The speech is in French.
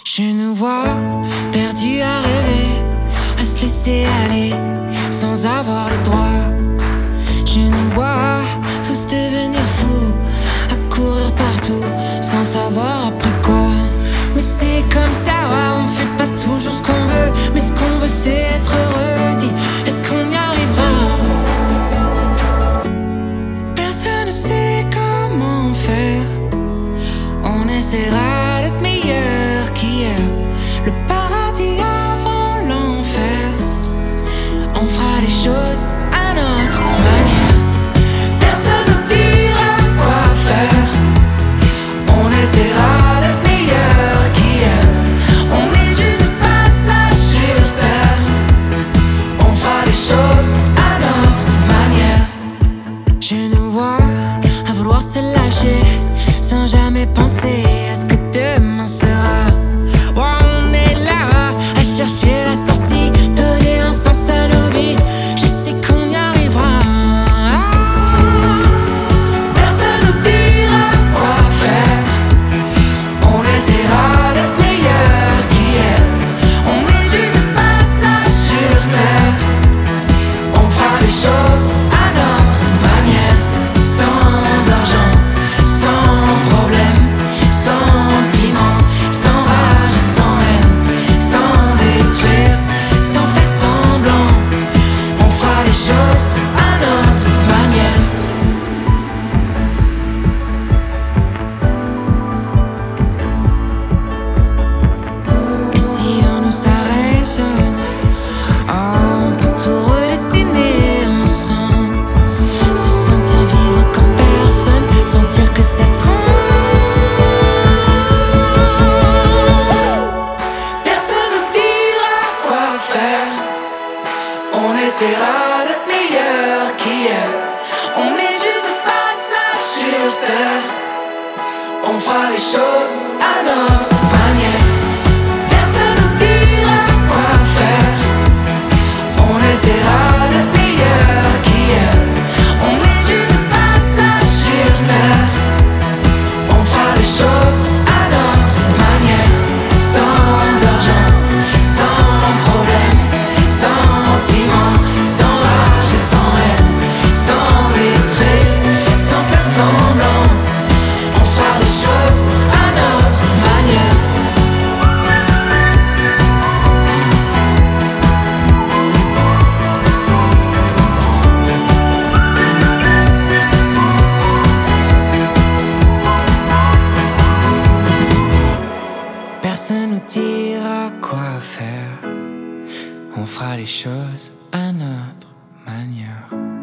Je nous vois perdus à rêver, à se laisser aller sans avoir le droit. Je nous vois tous devenir fous, à courir partout sans savoir après quoi. Mais c'est comme ça, on fait pas toujours ce qu'on veut, mais ce qu'on veut c'est être heureux. Dis, est-ce qu'on y arrivera? Personne ne sait comment faire. On essaiera d'être meilleur qu'hier, le paradis avant l'enfer. On fera les choses à notre manière. Personne ne dira quoi faire. On essaiera d'être meilleur qu'hier. On est juste de passage sur terre. On fera les choses à notre manière. Je nous vois à vouloir se lâcher sans jamais penser à ce que demain sera. Oh, on est là à chercher la sortie, donner un sens à nos vies. Je sais qu'on y arrivera. Personne ne dira quoi faire. On essaiera d'être meilleur qu'hier. On est juste de passage sur terre. On fera les choses à notre manière, sans argent, sans problème, sentiment, sans rage et sans haine, sans détruire, sans faire semblant. On fera les choses à notre manière. Et si on nous s'arrête, on peut tout redessiner ensemble. Se sentir vivre comme personne, sentir que ça tremble. Personne ne dira quoi faire. On essaiera d'être meilleur qu'hier. On est juste de passage sur terre. On fera les choses à notre manière. Personne ne dira quoi faire. On essaiera d'être meilleur qu'hier. On est juste de passage sur terre. On fera les choses à notre manière, sans argent, sans problème, sentiment, sans rage et sans haine, sans détruire, sans faire semblant. On fera les choses à notre manière. Personne ne dira quoi faire. On fera les choses à notre manière.